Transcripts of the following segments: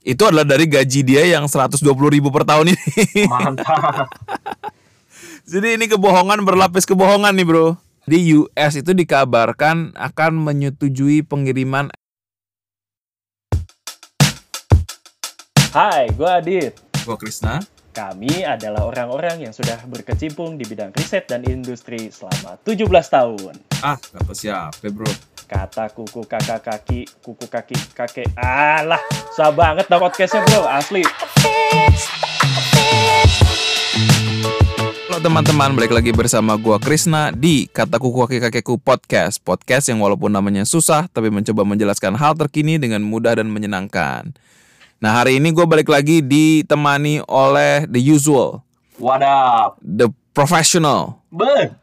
Itu adalah dari gaji dia yang 120.000 per tahun ini. Mantap. Jadi ini kebohongan berlapis kebohongan nih bro. Di US itu dikabarkan akan menyetujui pengiriman. Hai, gue Adit. Gua Krisna. Kami adalah orang-orang yang sudah berkecimpung di bidang riset dan industri selama 17 tahun. Kata siapa bro? Kata kuku kakak kaki, kuku kaki kakek. Alah, susah banget dah podcastnya bro, asli. Halo teman-teman, balik lagi bersama gua Krisna di Kata Kuku Kaki Kakekku Podcast. Podcast yang walaupun namanya susah, tapi mencoba menjelaskan hal terkini dengan mudah dan menyenangkan. Nah hari ini gue balik lagi ditemani oleh the usual, What up? the professional, Ben.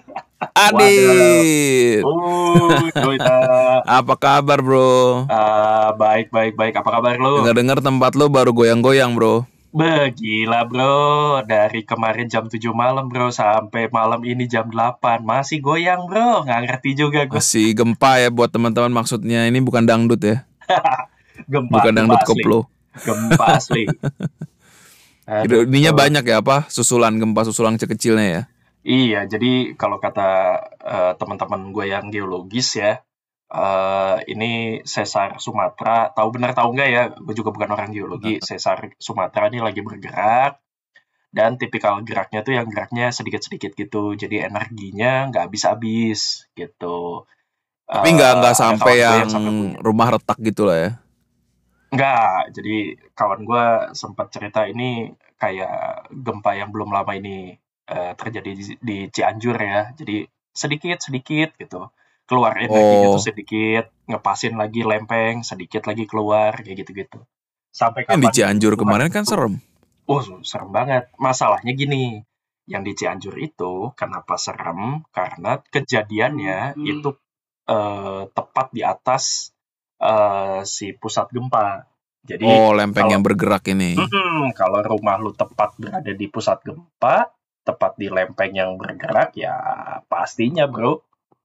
Adit. Doita. Apa kabar bro? Baik. Apa kabar lu? Dengar-dengar tempat lo baru goyang-goyang bro. Gila bro, dari kemarin jam 7 malam bro sampai malam ini jam 8 masih goyang bro, nggak ngerti juga gue. Masih gempa ya buat teman-teman, maksudnya ini bukan dangdut ya. Gempa, Bukan dangdut asli. koplo. Gempa asli. Ininya banyak ya apa? Susulan gempa susulan kecilnya ya. Iya, jadi kalau kata teman-teman gue yang geologis ya, ini sesar Sumatera, tahu nggak ya? Gue juga bukan orang geologi. Sesar Sumatera ini lagi bergerak dan tipikal geraknya tuh yang geraknya sedikit-sedikit gitu, jadi energinya nggak habis-habis gitu. Tapi nggak sampai yang sampai rumah retak gitu lah ya. Nggak, jadi kawan gue sempat cerita ini kayak gempa yang belum lama ini terjadi di Cianjur ya. Jadi sedikit-sedikit gitu. Keluar energinya tuh sedikit, ngepasin lagi lempeng, sedikit lagi keluar, kayak gitu-gitu. Sampai Yang kapan di Cianjur kemarin kan serem. serem banget. Masalahnya gini, yang di Cianjur itu kenapa serem? Karena kejadiannya itu tepat di atas si pusat gempa. Jadi lempeng yang bergerak ini. Kalau rumah lu tepat berada di pusat gempa, tepat di lempeng yang bergerak, ya pastinya bro.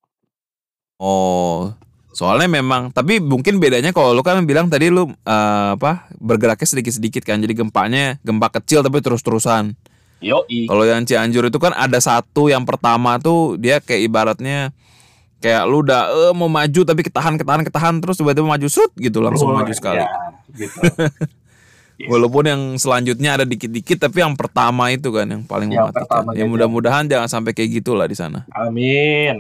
Soalnya memang, tapi mungkin bedanya kalau lu kan bilang tadi lu bergeraknya sedikit-sedikit kan, jadi gempanya gempa kecil tapi terus-terusan. Yoi. Kalau yang Cianjur itu kan ada satu yang pertama tuh dia kayak ibaratnya kayak lu udah mau maju tapi ketahan terus tiba-tiba maju gitu langsung maju sekali. Ya, gitu. Yes. Walaupun yang selanjutnya ada dikit-dikit, tapi yang pertama itu kan yang paling mematikan. Ya mudah-mudahan jangan sampai kayak gitulah di sana. Amin.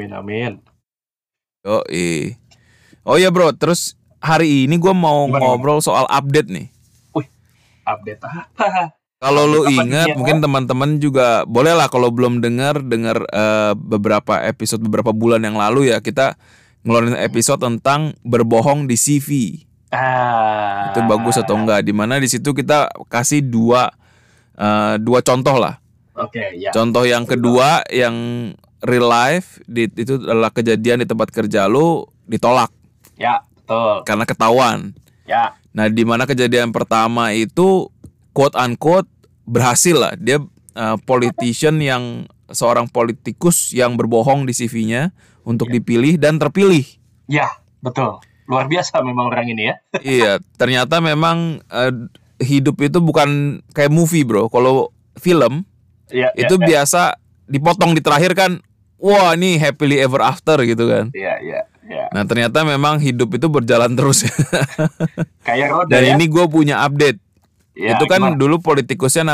Oh iya bro, terus hari ini gue mau ngobrol soal update nih. Update apa? Kalau lu ingat, mungkin teman-teman juga boleh lah kalau belum dengar beberapa beberapa bulan yang lalu ya, kita ngeluarin episode tentang berbohong di CV. Itu bagus atau enggak? Dimana di situ kita kasih dua contoh lah. Ya. Contoh yang kedua yang real life itu adalah kejadian di tempat kerja lu ditolak. Ya, betul. Karena ketahuan. Ya. Nah, dimana kejadian pertama itu quote unquote berhasil lah. Dia politician yang seorang politikus yang berbohong di CV-nya untuk dipilih dan terpilih. Ya, betul. Luar biasa memang orang ini ya. Iya, ternyata memang hidup itu bukan kayak movie bro. Kalau film itu biasa dipotong di terakhir kan, wah ini happily ever after gitu kan. Iya. Nah ternyata memang hidup itu berjalan terus. Kayak roda. Dan ini gue punya update. Ya, itu kan gimana? dulu politikusnya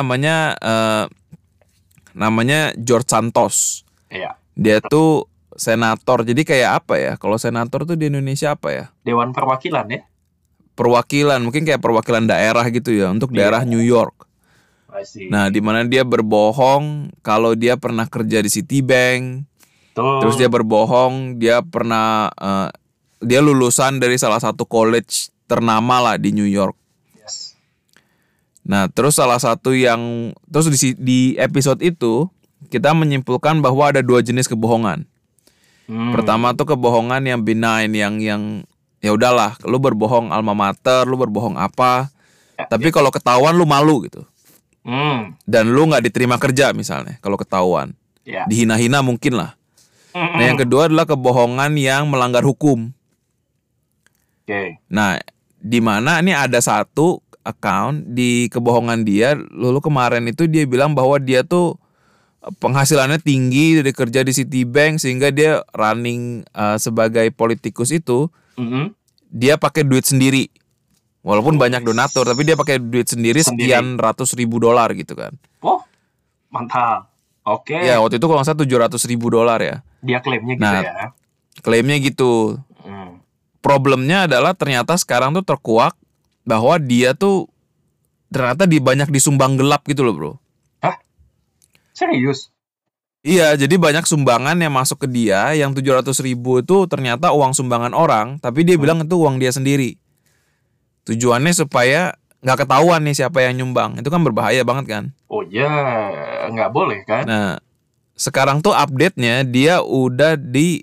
namanya George Santos. Iya. Dia tuh senator. Jadi kayak apa ya? Kalau senator tuh di Indonesia apa ya? Dewan Perwakilan ya? Perwakilan, mungkin kayak perwakilan daerah gitu ya, untuk daerah New York. Nah, di mana dia berbohong kalau dia pernah kerja di Citibank. Terus dia berbohong dia pernah dia lulusan dari salah satu college ternama lah di New York. Yes. Nah, terus di episode itu kita menyimpulkan bahwa ada dua jenis kebohongan. Pertama tuh kebohongan yang benign, yang ya udahlah, lu berbohong alma mater, lu berbohong apa. Tapi kalau ketahuan lu malu gitu. Dan lu nggak diterima kerja misalnya kalau ketahuan. Dihina-hina mungkin lah. Nah, yang kedua adalah kebohongan yang melanggar hukum. Okay. Nah, Di mana ini ada satu account di kebohongan dia. Lalu kemarin itu dia bilang bahwa dia tuh penghasilannya tinggi dari kerja di Citibank sehingga dia running sebagai politikus itu dia pakai duit sendiri. Walaupun banyak donatur, tapi dia pakai duit sendiri sekian ratus ribu dolar gitu kan. Oh, mantap. Oke. Ya waktu itu kalau nggak salah $700,000 ya. Dia klaimnya gitu ya. Klaimnya gitu. Problemnya adalah ternyata sekarang tuh terkuak bahwa dia tuh ternyata banyak disumbang gelap gitu loh bro. Hah? Serius? Iya, jadi banyak sumbangan yang masuk ke dia, yang 700.000 itu ternyata uang sumbangan orang, tapi dia bilang itu uang dia sendiri. Tujuannya supaya nggak ketahuan nih siapa yang nyumbang. Itu kan berbahaya banget kan? Oh ya, nggak boleh kan? Nah, sekarang tuh update-nya dia udah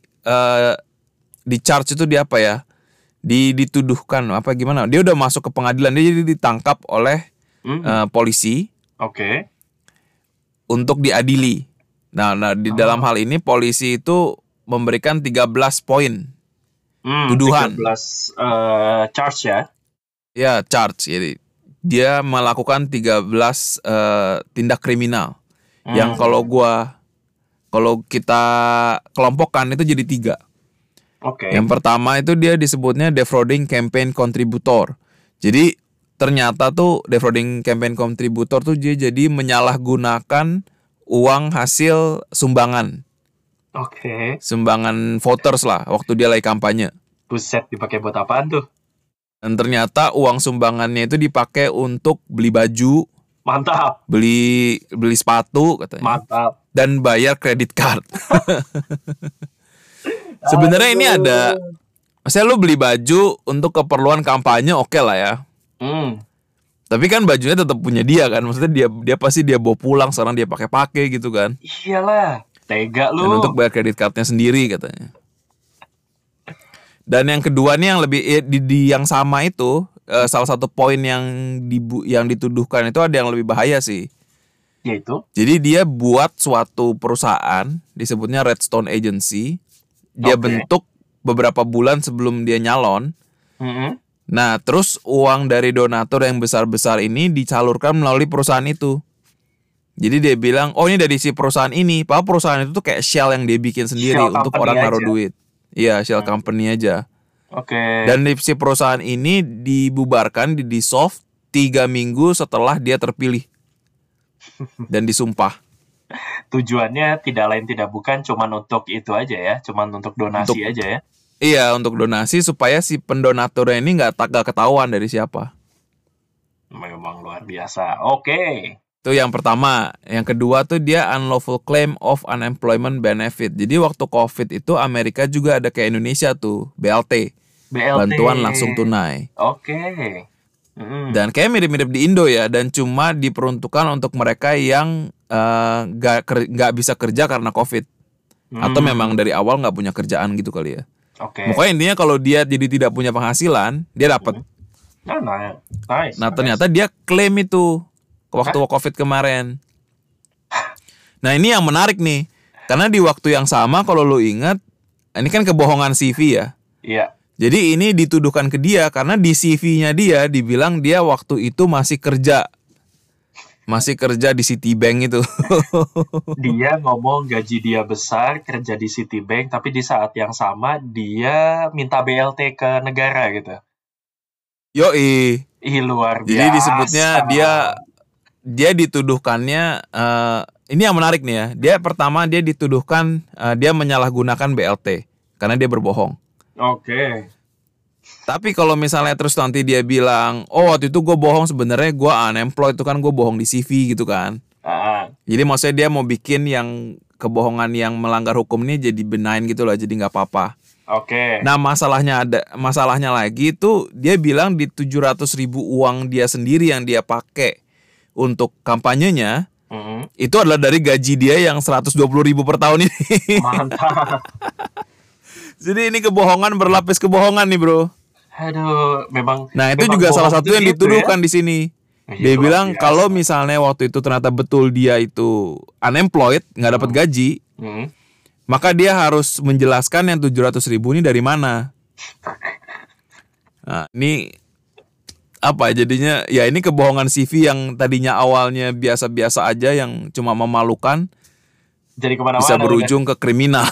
di charge itu dia apa ya? Dituduhkan apa gimana? Dia udah masuk ke pengadilan, dia jadi ditangkap oleh polisi. Oke. Untuk diadili. Nah di dalam hal ini polisi itu memberikan 13 poin tuduhan. 13 charge ya? Ya, charge. Jadi dia melakukan 13 tindak kriminal. Yang kalau kita kelompokkan itu jadi 3. Oke. Yang pertama itu dia disebutnya defrauding campaign contributor. Jadi ternyata tuh defrauding campaign contributor tuh dia jadi menyalahgunakan uang hasil sumbangan. Oke. Sumbangan voters lah waktu dia lagi kampanye. Buset, dipakai buat apaan tuh? Dan ternyata uang sumbangannya itu dipakai untuk beli baju, Mantap. beli sepatu katanya. Mantap. Dan bayar kredit card. Sebenarnya ini ada, maksudnya lu beli baju untuk keperluan kampanye oke lah ya. Tapi kan bajunya tetap punya dia kan, maksudnya dia pasti dia bawa pulang, sekarang dia pakai gitu kan. Iyalah, tega lu. Dan untuk bayar kredit cardnya sendiri katanya. Dan yang kedua nih yang lebih di yang sama itu salah satu poin yang dituduhkan itu ada yang lebih bahaya sih. Yaitu? Jadi dia buat suatu perusahaan disebutnya Redstone Agency. Dia bentuk beberapa bulan sebelum dia nyalon. Nah, terus uang dari donatur yang besar-besar ini dicalurkan melalui perusahaan itu. Jadi dia bilang, oh ini dari si perusahaan ini. Padahal perusahaan itu tuh kayak shell yang dia bikin sendiri shell untuk orang naruh duit. Iya, shell company aja. Oke. Dan si perusahaan ini dibubarkan, dissolve 3 minggu setelah dia terpilih. Dan disumpah. Tujuannya tidak lain tidak bukan cuman untuk itu aja ya, cuman untuk donasi aja ya. Iya, untuk donasi supaya si pendonaturnya ini nggak ketahuan dari siapa. Memang luar biasa. Oke. Itu yang pertama. Yang kedua tuh dia unlawful claim of unemployment benefit. Jadi waktu COVID itu Amerika juga ada kayak Indonesia tuh, BLT. Bantuan langsung tunai. Oke. Dan kayak mirip-mirip di Indo ya, dan cuma diperuntukkan untuk mereka yang nggak bisa kerja karena COVID. Atau memang dari awal nggak punya kerjaan gitu kali ya. Oke. Pokoknya intinya kalau dia jadi tidak punya penghasilan, dia dapat. Nice. Nah ternyata dia klaim itu waktu COVID kemarin. Nah ini yang menarik nih, karena di waktu yang sama kalau lo ingat, ini kan kebohongan CV ya. Iya. Jadi ini dituduhkan ke dia karena di CV-nya dia dibilang dia waktu itu masih kerja di Citibank itu. Dia ngomong gaji dia besar, kerja di Citibank, tapi di saat yang sama dia minta BLT ke negara gitu. Yoi. Luar biasa. Jadi disebutnya dia dituduhkannya, ini yang menarik nih ya. Dia pertama dia dituduhkan dia menyalahgunakan BLT karena dia berbohong. Oke. Tapi kalau misalnya terus nanti dia bilang, oh waktu itu gue bohong, sebenarnya gue unemployed, itu kan gue bohong di CV gitu kan. Jadi maksudnya dia mau bikin yang kebohongan yang melanggar hukum ini jadi benign gitu lah, jadi nggak apa-apa. Oke. Nah masalahnya lagi itu dia bilang di 700.000 uang dia sendiri yang dia pakai untuk kampanyenya, itu adalah dari gaji dia yang 120.000 per tahun ini. Mantap. Jadi ini kebohongan berlapis kebohongan nih bro. Aduh, memang. Nah itu juga salah satu yang dituduhkan di sini. Dia bilang kalau misalnya waktu itu ternyata betul dia itu unemployed, nggak dapat gaji, maka dia harus menjelaskan yang 700.000 ini dari mana. Nah, ini apa jadinya ya ini kebohongan CV yang tadinya awalnya biasa-biasa aja yang cuma memalukan Jadi kemana-mana bisa kan? berujung ke kriminal.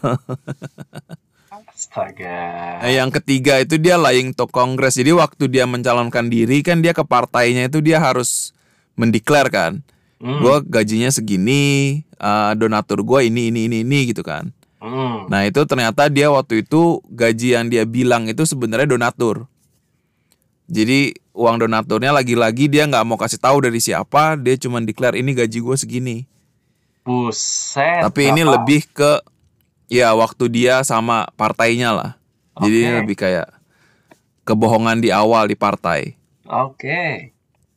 Astaga. Nah, yang ketiga itu dia lying to Congress. Jadi waktu dia mencalonkan diri kan dia ke partainya itu dia harus mendeklar kan. Gue gajinya segini, donatur gue ini gitu kan. Nah itu ternyata dia waktu itu gaji yang dia bilang itu sebenarnya donatur. Jadi uang donaturnya lagi-lagi dia nggak mau kasih tahu dari siapa, dia cuma declare ini gaji gue segini. Buset. Tapi ini lebih ke ya waktu dia sama partainya lah. Jadi ini lebih kayak kebohongan di awal di partai. Oke.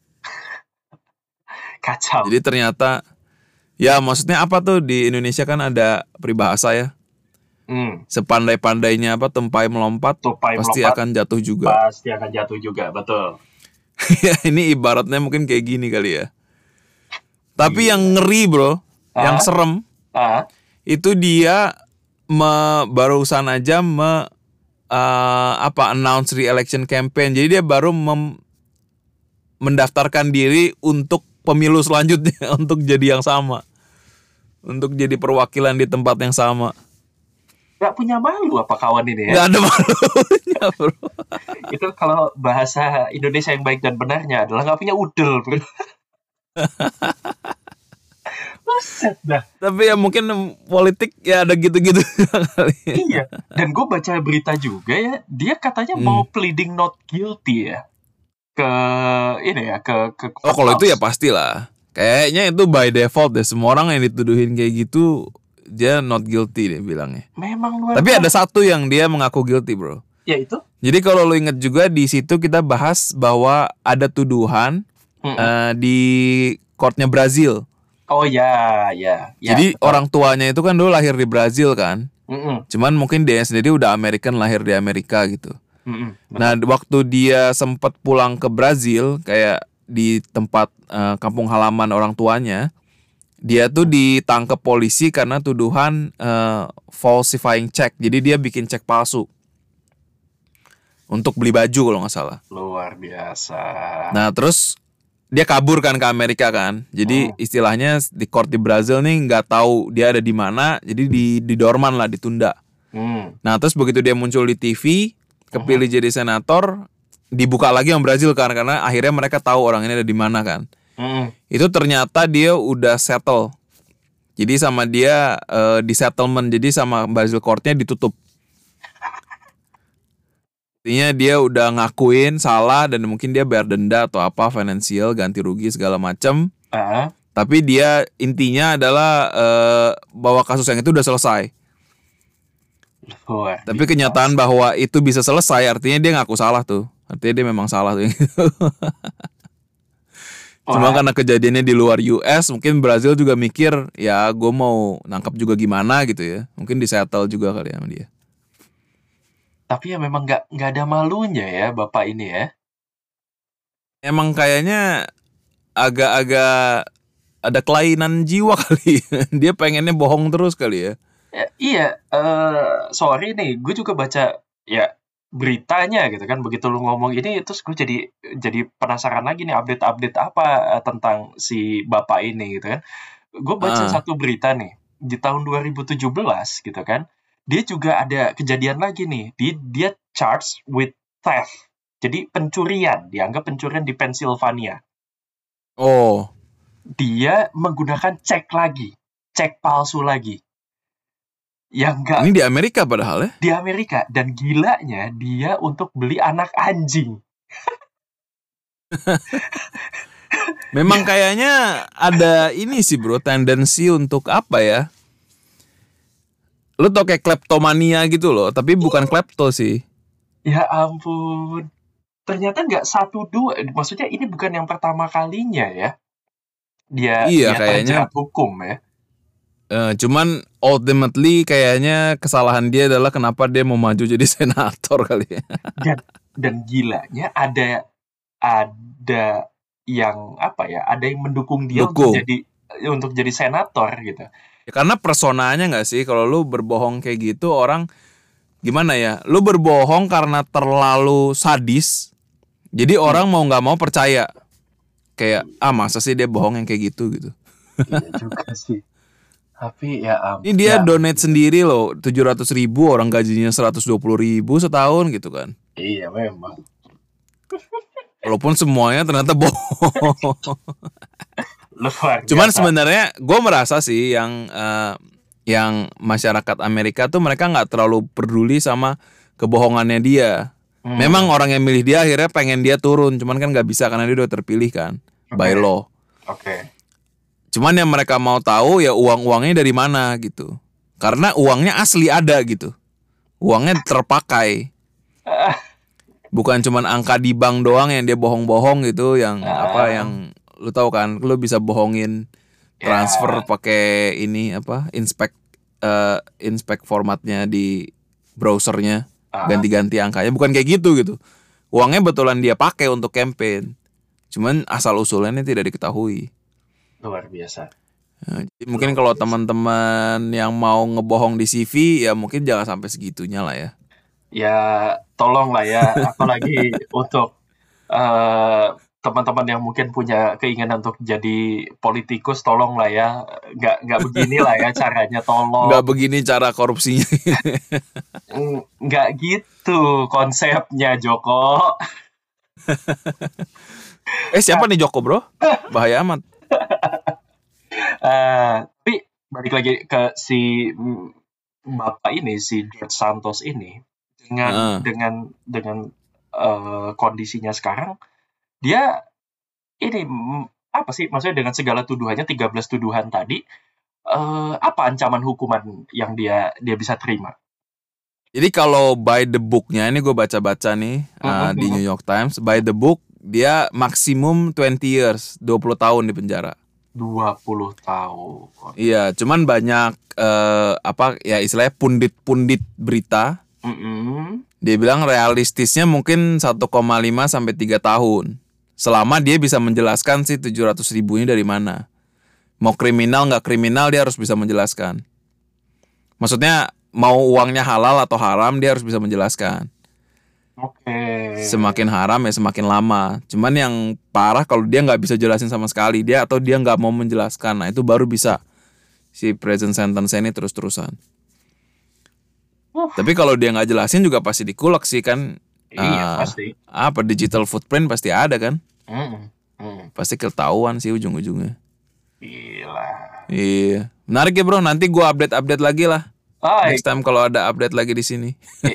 Kacau. Jadi ternyata ya maksudnya apa tuh di Indonesia kan ada peribahasa ya. Sepandai-pandainya apa tupai melompat pasti akan jatuh juga. Pasti akan jatuh juga, betul. Ya ini ibaratnya mungkin kayak gini kali ya. Tapi yang ngeri bro, yang serem, itu dia barusan aja announce re-election campaign. Jadi dia baru mendaftarkan diri untuk pemilu selanjutnya untuk jadi yang sama, untuk jadi perwakilan di tempat yang sama. Gak punya malu apa kawan ini ya? Gak ada malunya bro. Itu kalau bahasa Indonesia yang baik dan benarnya adalah gak punya udel bro. Buset dah. Tapi ya mungkin politik ya ada gitu-gitu kali. Iya. Dan gue baca berita juga ya, dia katanya mau pleading not guilty ya ke ini ya ke Oh kalau itu ya pastilah. Kayaknya itu by default deh, semua orang yang dituduhin kayak gitu dia not guilty deh bilangnya. Memang luar. Tapi ada satu yang dia mengaku guilty bro. Ya itu. Jadi kalau lo inget juga di situ kita bahas bahwa ada tuduhan di courtnya Brazil. Oh ya. Jadi betul. Orang tuanya itu kan dulu lahir di Brazil kan. Cuman mungkin dia sendiri udah American, lahir di Amerika gitu. Nah waktu dia sempat pulang ke Brazil kayak di tempat kampung halaman orang tuanya, dia tuh ditangkap polisi karena tuduhan falsifying check. Jadi dia bikin cek palsu untuk beli baju kalau nggak salah. Luar biasa. Nah terus dia kabur kan ke Amerika kan. Jadi istilahnya di court di Brazil nih nggak tahu dia ada di mana. Jadi di dorman lah, ditunda. Nah terus begitu dia muncul di TV, kepilih jadi senator, dibuka lagi yang Brazil kan, karena akhirnya mereka tahu orang ini ada di mana kan. Itu ternyata dia udah settle. Jadi sama dia di settlement, jadi sama Brazil courtnya ditutup. Artinya dia udah ngakuin salah dan mungkin dia bayar denda atau apa, finansial, ganti rugi segala macam. Tapi dia intinya adalah bahwa kasus yang itu udah selesai. Tapi kenyataan bahwa itu bisa selesai artinya dia ngaku salah tuh. Artinya dia memang salah tuh. Cuma karena kejadiannya di luar US, mungkin Brazil juga mikir ya gue mau nangkap juga gimana gitu ya. Mungkin disettle juga kali sama dia. Tapi ya memang nggak ada malunya ya bapak ini ya. Emang kayaknya agak-agak ada kelainan jiwa kali. Dia pengennya bohong terus kali ya. Iya, sorry nih, gue juga baca ya beritanya gitu kan. Begitu lu ngomong ini, terus gue jadi penasaran lagi nih update apa tentang si bapak ini gitu kan. Gue baca satu berita nih di tahun 2017 gitu kan. Dia juga ada kejadian lagi nih. Dia charged with theft. Jadi pencurian, dianggap pencurian di Pennsylvania. Oh. Dia menggunakan cek palsu lagi. Yang enggak. Ini di Amerika padahal ya? Di Amerika, dan gilanya dia untuk beli anak anjing. Memang kayaknya ada ini sih bro, tendensi untuk apa ya? Lu tau kayak kleptomania gitu loh, tapi bukan klepto sih. Ya ampun. Ternyata nggak 1-2, maksudnya ini bukan yang pertama kalinya ya. Dia terjerat hukum ya. Cuman ultimately kayaknya kesalahan dia adalah kenapa dia mau maju jadi senator kali ya. Dan gilanya ada yang apa ya? Ada yang mendukung dia untuk jadi senator gitu. Ya, karena personanya nggak sih, kalau lu berbohong kayak gitu orang gimana ya? Lu berbohong karena terlalu sadis, Jadi orang mau nggak mau percaya. Kayak masa sih dia bohong yang kayak gitu. Iya juga sih. Tapi ya Ini dia donate sendiri loh, 700.000, orang gajinya 120.000 setahun gitu kan. Iya memang. Walaupun semuanya ternyata bohong. Luar Cuman biasa. sebenarnya gue merasa sih yang masyarakat Amerika tuh mereka nggak terlalu peduli sama kebohongannya dia. Memang orang yang milih dia akhirnya pengen dia turun, cuman kan nggak bisa karena dia udah terpilih kan by law. Oke. Cuman yang mereka mau tahu ya uang-uangnya dari mana gitu. Karena uangnya asli ada gitu. Uangnya terpakai. Bukan cuman angka di bank doang yang dia bohong-bohong gitu, yang yang lu tahu kan, lu bisa bohongin transfer pakai ini inspect formatnya di browsernya, ganti-ganti angkanya, bukan kayak gitu. Uangnya betulan dia pakai untuk campaign. Cuman asal usulnya tidak diketahui. Luar biasa. Nah, jadi mungkin kalau teman-teman yang mau ngebohong di CV ya mungkin jangan sampai segitunya lah ya. Ya tolong lah ya, apalagi untuk teman-teman yang mungkin punya keinginan untuk jadi politikus, tolong lah ya, nggak begini lah ya caranya, tolong. Nggak begini cara korupsinya. Nggak gitu konsepnya, Joko. Siapa nih Joko bro? Bahaya amat. Tapi balik lagi ke si bapak ini, si George Santos ini, dengan kondisinya sekarang, dia ini apa sih, maksudnya dengan segala tuduhannya, 13 tuduhan tadi, apa ancaman hukuman yang dia bisa terima? Jadi kalau by the book-nya, ini gue baca-baca nih di New York Times, by the book dia maksimum 20 years, 20 tahun di penjara. 20 tahun. Iya, cuman banyak istilahnya pundit-pundit berita. Dia bilang realistisnya mungkin 1,5 sampai 3 tahun. Selama dia bisa menjelaskan sih 700.000-nya dari mana. Mau kriminal nggak kriminal dia harus bisa menjelaskan. Maksudnya mau uangnya halal atau haram dia harus bisa menjelaskan. Oke. Semakin haram ya semakin lama. Cuman yang parah kalau dia nggak bisa jelasin sama sekali, dia nggak mau menjelaskan. Nah itu baru bisa si prison sentence ini terus-terusan. Tapi kalau dia nggak jelasin juga pasti dikulak sih kan. Iya pasti. Digital footprint pasti ada kan. Pasti ketahuan sih ujung-ujungnya. Gila. Iya. Menarik ya bro. Nanti gue update lagi lah. Next time kalau ada update lagi di sini.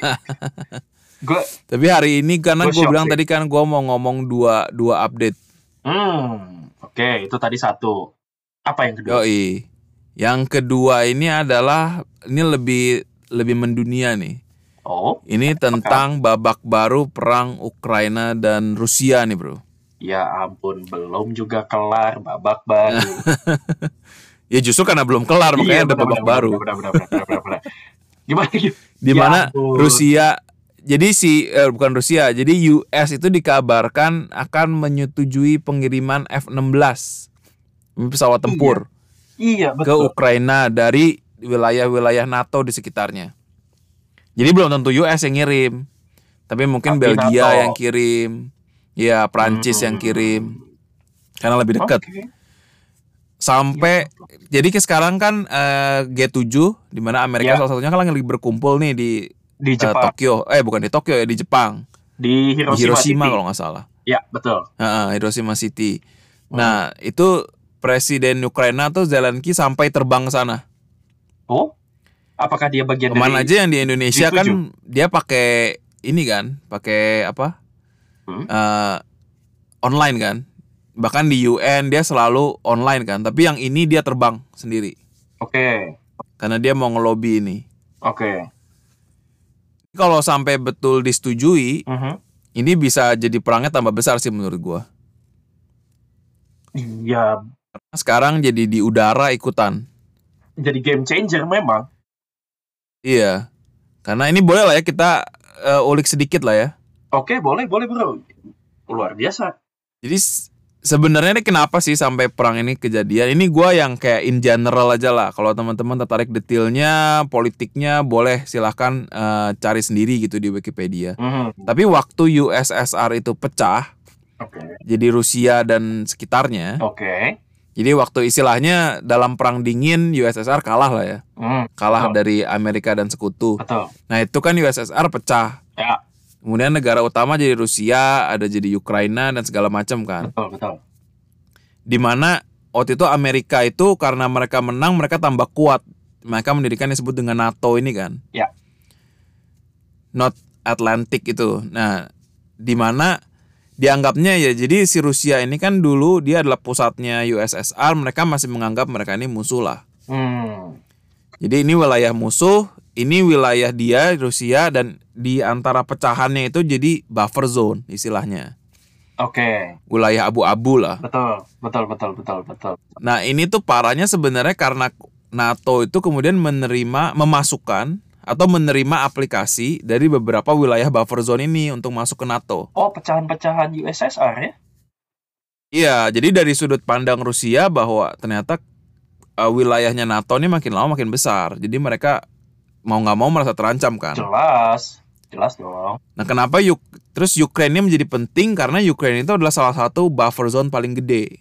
Tapi hari ini karena gue bilang tadi kan gue mau ngomong dua update. Oke, itu tadi satu. Apa yang kedua? Yoi. Yang kedua ini adalah lebih mendunia nih. Oh. Ini tentang babak baru perang Ukraina dan Rusia nih bro. Ya ampun, belum juga kelar babak baru. Ya justru karena belum kelar makanya ada babak baru. Benar. Gimana? Dimana Rusia, jadi bukan Rusia, jadi US itu dikabarkan akan menyetujui pengiriman F-16 pesawat tempur ke Ukraina dari wilayah-wilayah NATO di sekitarnya. Jadi belum tentu US yang ngirim, tapi mungkin Belgia yang kirim, ya Prancis yang kirim, karena lebih dekat. Sampai jadi sekarang kan G7 di mana Amerika salah satunya kan lagi berkumpul nih di Tokyo. Bukan di Tokyo ya, di Jepang. Di Hiroshima kalau nggak salah. Ya, betul. Hiroshima City. Nah, itu Presiden Ukraina tuh Zelensky sampai terbang ke sana. Oh? Apakah dia bagian dari aja yang di Indonesia G7? Kan dia pakai ini kan, pakai apa? Online kan. Bahkan di UN dia selalu online kan, tapi yang ini dia terbang sendiri. Oke. Karena dia mau ngelobi ini. Oke. Kalau sampai betul disetujui, ini bisa jadi perangnya tambah besar sih menurut gua. Iya. Sekarang jadi di udara ikutan. Jadi game changer memang. Iya. Karena ini boleh lah ya kita ulik sedikit lah ya. Oke, boleh bro. Luar biasa. Jadi sebenarnya ini kenapa sih sampai perang ini kejadian? Ini gue yang kayak in general aja lah. Kalau teman-teman tertarik detailnya, politiknya, boleh silahkan cari sendiri gitu di Wikipedia. Tapi waktu USSR itu pecah, jadi Rusia dan sekitarnya. Jadi waktu istilahnya dalam perang dingin USSR kalah lah ya, kalah dari Amerika dan sekutu. Nah itu kan USSR pecah. Ya. Kemudian negara utama jadi Rusia, ada jadi Ukraina dan segala macam kan. Betul. Dimana waktu itu Amerika itu karena mereka menang, mereka tambah kuat. Mereka mendirikan yang disebut dengan NATO ini kan. Ya. North Atlantic itu. Nah, dimana dianggapnya ya, jadi si Rusia ini kan dulu dia adalah pusatnya USSR, mereka masih menganggap mereka ini musuh lah. Jadi ini wilayah musuh, ini wilayah dia Rusia, dan di antara pecahannya itu jadi buffer zone istilahnya. Wilayah abu-abu lah. Betul. Nah ini tuh parahnya sebenarnya karena NATO itu kemudian memasukkan atau menerima aplikasi dari beberapa wilayah buffer zone ini untuk masuk ke NATO. Oh, pecahan-pecahan USSR ya? Iya, jadi dari sudut pandang Rusia bahwa ternyata wilayahnya NATO ini makin lama makin besar. Jadi mereka mau nggak mau merasa terancam kan. Jelas dong. Nah kenapa terus Ukraina menjadi penting karena Ukraina itu adalah salah satu buffer zone paling gede.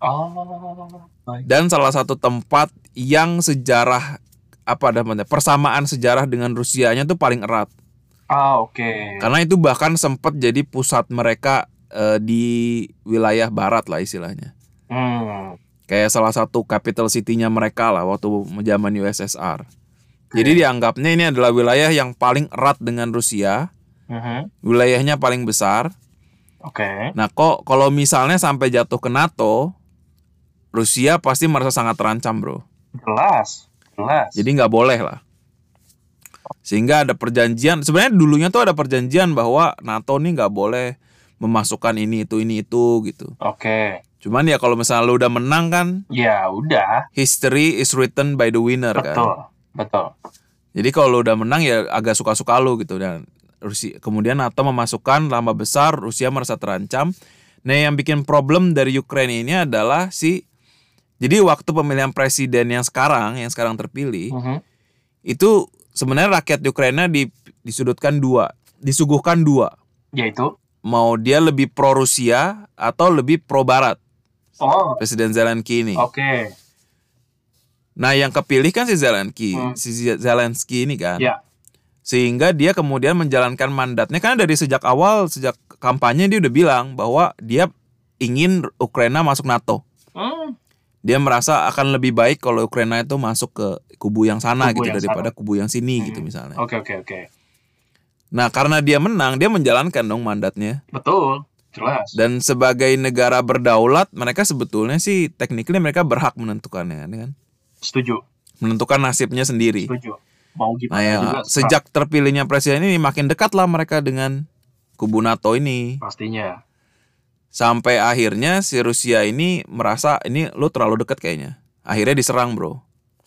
Dan salah satu tempat yang sejarah persamaan sejarah dengan Rusianya tuh paling erat. Karena itu bahkan sempat jadi pusat mereka di wilayah barat lah istilahnya. Kayak salah satu capital city-nya mereka lah waktu zaman USSR. Jadi dianggapnya ini adalah wilayah yang paling erat dengan Rusia. Wilayahnya paling besar. Nah kok kalau misalnya sampai jatuh ke NATO, Rusia pasti merasa sangat terancam bro. Jelas. Jadi nggak boleh lah. Sehingga ada perjanjian. Sebenarnya dulunya tuh ada perjanjian bahwa NATO nih nggak boleh memasukkan ini itu gitu. Cuman ya kalau misalnya lu udah menang kan, ya udah. History is written by the winner. Betul. Jadi kalau lu udah menang ya agak suka-suka lu gitu. Dan Rusia kemudian NATO memasukkan lama besar, Rusia merasa terancam. Nah yang bikin problem dari Ukraina ini adalah jadi waktu pemilihan presiden yang sekarang terpilih, itu sebenarnya rakyat Ukraina disuguhkan dua. Yaitu? Mau dia lebih pro Rusia atau lebih pro Barat. Presiden Zelensky ini. Nah yang kepilih kan si Zelensky ini kan. Ya. Sehingga dia kemudian menjalankan mandatnya karena dari sejak kampanye dia udah bilang bahwa dia ingin Ukraina masuk NATO. Dia merasa akan lebih baik kalau Ukraina itu masuk ke kubu yang sana daripada kubu yang sini gitu misalnya. Oke. Nah karena dia menang, dia menjalankan dong mandatnya. Betul, jelas. Dan sebagai negara berdaulat, mereka sebetulnya sih technically mereka berhak menentukannya kan. Setuju. Menentukan nasibnya sendiri. Setuju. Mau gimana nah ya, juga. Sejak terpilihnya presiden ini makin dekat lah mereka dengan kubu NATO ini. Pastinya. Sampai akhirnya si Rusia ini merasa ini lu terlalu dekat kayaknya. Akhirnya diserang bro.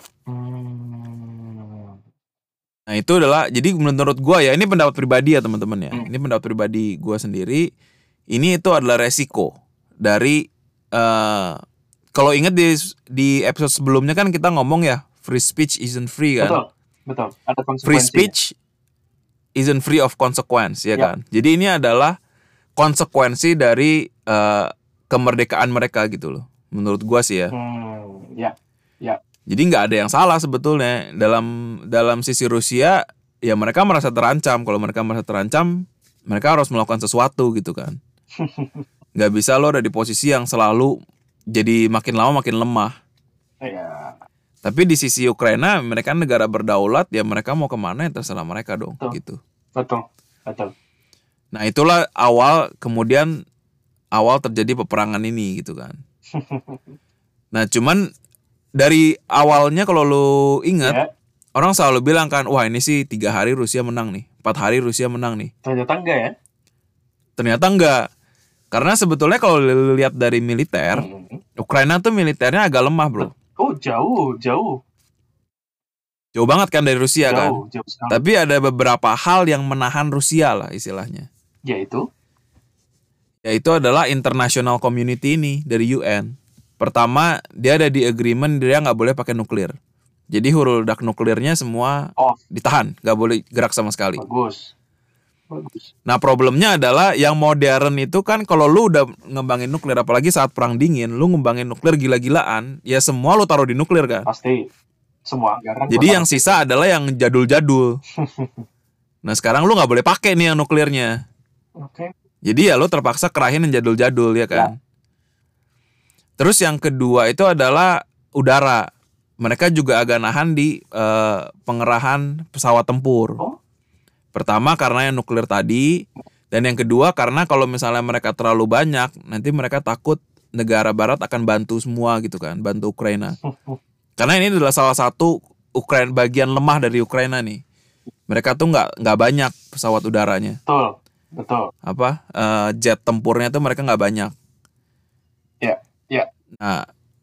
Nah itu adalah, jadi menurut gue ya, ini pendapat pribadi ya teman-teman ya. Ini pendapat pribadi gue sendiri. Ini itu adalah resiko dari kalau ingat di episode sebelumnya kan kita ngomong ya, free speech isn't free kan. Betul. Ada konsekuensi. Free speech isn't free of consequence ya kan. Jadi ini adalah konsekuensi dari kemerdekaan mereka gitu loh. Menurut gue sih ya. Ya. Jadi nggak ada yang salah sebetulnya dalam sisi Rusia ya, mereka merasa terancam. Kalau mereka merasa terancam, mereka harus melakukan sesuatu gitu kan. Nggak bisa lo ada di posisi yang selalu jadi makin lama makin lemah. Ya. Tapi di sisi Ukraina, mereka negara berdaulat ya, mereka mau kemana ya terserah mereka dong. Betul. Gitu. Betul. Nah itulah kemudian awal terjadi peperangan ini gitu kan. Nah cuman dari awalnya kalau lo ingat, orang selalu bilang kan, wah ini sih 3 hari Rusia menang nih, 4 hari Rusia menang nih. Ternyata enggak ya? Ternyata enggak. Karena sebetulnya kalau lihat dari militer, Ukraina tuh militernya agak lemah bro. Oh jauh. Jauh banget kan dari Rusia kan. Jauh sekali. Tapi ada beberapa hal yang menahan Rusia lah istilahnya. Yaitu adalah international community ini dari UN. Pertama, dia ada di agreement dia nggak boleh pakai nuklir. Jadi huruf ledak nuklirnya semua ditahan, nggak boleh gerak sama sekali. Bagus. Nah problemnya adalah yang modern itu kan kalau lu udah ngembangin nuklir, apalagi saat perang dingin, lu ngembangin nuklir gila-gilaan, ya semua lu taruh di nuklir kan. Pasti. Semua anggaran. Jadi yang sisa adalah yang jadul-jadul. Nah sekarang lu nggak boleh pakai nih yang nuklirnya. Oke. Jadi ya lu terpaksa kerahin yang jadul-jadul ya kan. Terus yang kedua itu adalah udara. Mereka juga agak nahan di pengerahan pesawat tempur. Pertama karena yang nuklir tadi, dan yang kedua karena kalau misalnya mereka terlalu banyak, nanti mereka takut negara barat akan bantu semua gitu kan, bantu Ukraina. Karena ini adalah salah satu bagian lemah dari Ukraina nih. Mereka tuh nggak banyak pesawat udaranya. Betul. Jet tempurnya tuh mereka nggak banyak. Ya. Nah,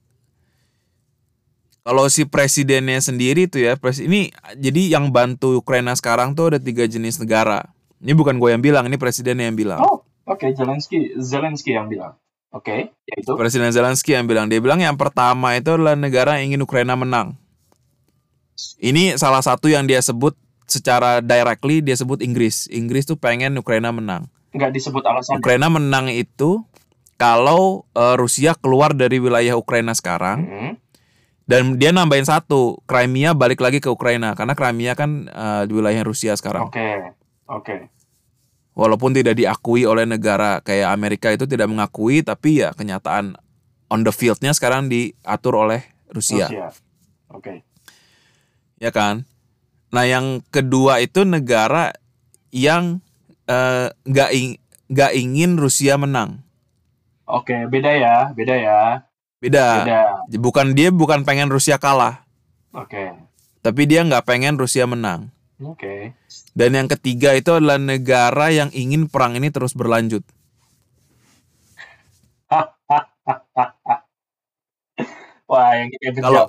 kalau si presidennya sendiri tuh ya, ini jadi yang bantu Ukraina sekarang tuh ada 3 jenis negara. Ini bukan gue yang bilang, ini presidennya yang bilang. Oke. Zelensky yang bilang. Oke, yaitu Presiden Zelensky yang bilang. Dia bilang yang pertama itu adalah negara yang ingin Ukraina menang. Ini salah satu yang dia sebut secara directly, dia sebut Inggris. Inggris tuh pengen Ukraina menang. Nggak disebut alasan. Ukraina menang itu kalau Rusia keluar dari wilayah Ukraina sekarang. Dan dia nambahin satu, Crimea balik lagi ke Ukraina. Karena Crimea kan di wilayah Rusia sekarang. Oke. Walaupun tidak diakui oleh negara kayak Amerika itu tidak mengakui, tapi ya kenyataan on the field-nya sekarang diatur oleh Rusia. Oke. Ya kan? Nah yang kedua itu negara yang nggak ingin Rusia menang. Oke, beda ya. Beda. Bukan pengen Rusia kalah. Oke. Tapi dia nggak pengen Rusia menang. Oke. Dan yang ketiga itu adalah negara yang ingin perang ini terus berlanjut. Wah, yang ketiga. Kalau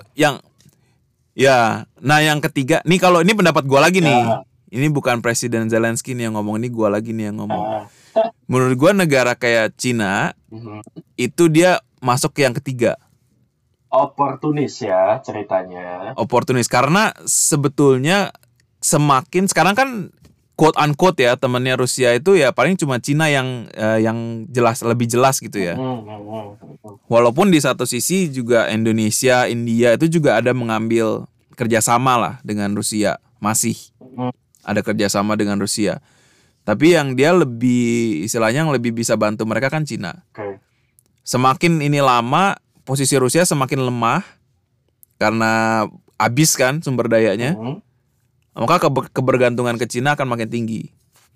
yang ketiga, nih kalau ini pendapat gue lagi nih. Ini bukan Presiden Zelensky nih yang ngomong, ini gue lagi nih yang ngomong. Menurut gue negara kayak Cina itu dia masuk ke yang ketiga. Oportunis ya ceritanya. Oportunis karena sebetulnya semakin sekarang kan quote unquote ya temannya Rusia itu ya paling cuma Cina yang lebih jelas gitu ya. Walaupun di satu sisi juga Indonesia, India itu juga ada mengambil kerjasama lah dengan Rusia, masih ada kerjasama dengan Rusia. Tapi yang dia lebih istilahnya yang lebih bisa bantu mereka kan Cina. Semakin ini lama posisi Rusia semakin lemah karena habis kan sumber dayanya. Maka kebergantungan ke Cina akan makin tinggi.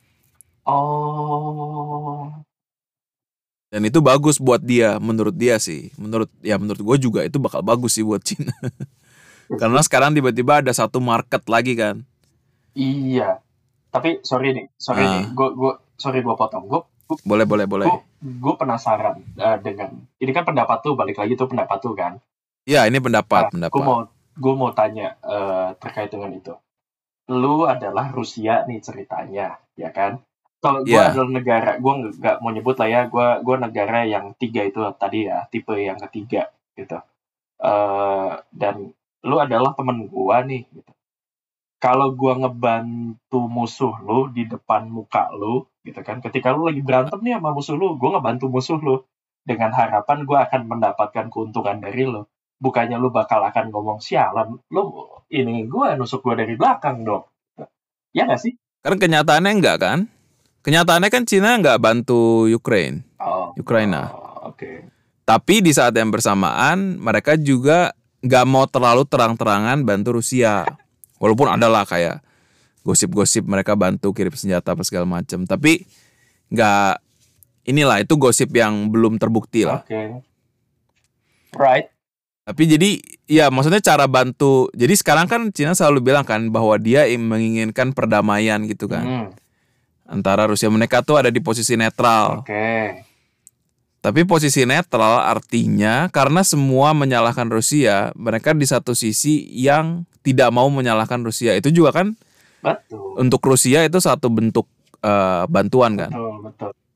Dan itu bagus buat dia, menurut dia sih. Menurut gue juga itu bakal bagus sih buat Cina. Karena sekarang tiba-tiba ada satu market lagi kan. Iya. Tapi sorry nih. Gue potong. Boleh. Gue penasaran dengan ini kan pendapat tuh, balik lagi tuh pendapat tuh kan. Iya, ini pendapat. Gue mau tanya terkait dengan itu. Lu adalah Rusia nih ceritanya, ya kan? Kalau gue adalah negara, gue nggak mau nyebut lah ya, gue negara yang 3 itu tadi ya, tipe yang ketiga gitu. Dan lu adalah temen gue nih. Gitu. Kalau gue ngebantu musuh lu di depan muka lu, gitu kan? Ketika lu lagi berantem nih sama musuh lu, gue ngebantu musuh lu dengan harapan gue akan mendapatkan keuntungan dari lu. Bukannya lu bakal akan ngomong sialan, lu ini gue nusuk gue dari belakang dong. Ya nggak sih? Karena kenyataannya enggak kan? Kenyataannya kan Cina nggak bantu Ukraina. Oke. Tapi di saat yang bersamaan mereka juga nggak mau terlalu terang-terangan bantu Rusia. Walaupun adalah kayak gosip-gosip mereka bantu kirim senjata apa segala macam. Tapi nggak, inilah itu gosip yang belum terbukti lah. Oke. Right. Tapi jadi ya maksudnya cara bantu. Jadi sekarang kan Cina selalu bilang kan bahwa dia menginginkan perdamaian gitu kan. Antara Rusia, mereka tuh ada di posisi netral. Oke. Tapi posisi netral artinya karena semua menyalahkan Rusia, mereka di satu sisi yang tidak mau menyalahkan Rusia. Itu juga kan betul. Untuk Rusia itu satu bentuk bantuan kan. Betul.